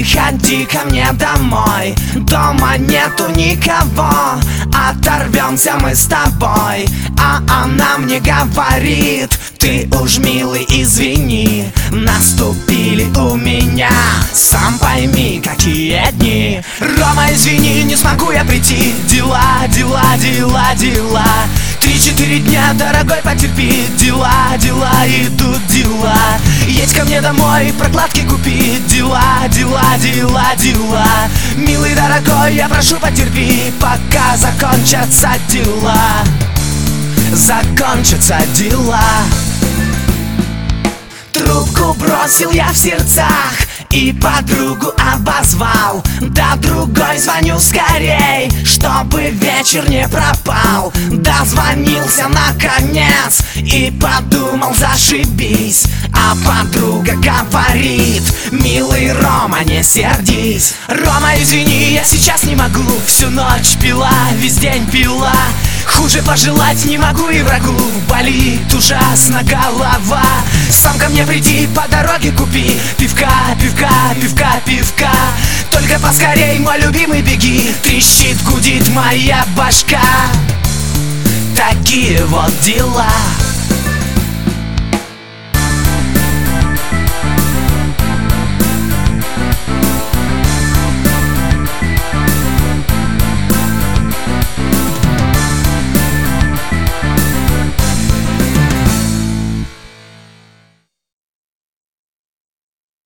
приходи ко мне домой. Дома нету никого, оторвемся мы с тобой. А она мне говорит: ты уж, милый, извини, наступили у меня, сам пойми, какие дни. Рома, извини, не смогу я прийти. Дела, дела, дела, дела. 3-4 дня, дорогой, потерпи. Дела, дела, идут дела. Едь ко мне домой, прокладки купи. Дела, дела, дела, дела. Милый, дорогой, я прошу, потерпи, пока закончатся дела. Закончатся дела. Трубку бросил я в сердцах и подругу обозвал. Да другой звоню скорей, чтобы вечер не пропал. Дозвонился наконец и подумал, зашибись. А подруга говорит: милый Рома, не сердись. Рома, извини, я сейчас не могу. Всю ночь пила, весь день пила. Хуже пожелать не могу и врагу. Болит ужасно голова. Сам ко мне приди, по дороге купи пивка, пивка, пивка, пивка. Только поскорей, мой любимый, беги. Трещит, гудит моя башка. Такие вот дела.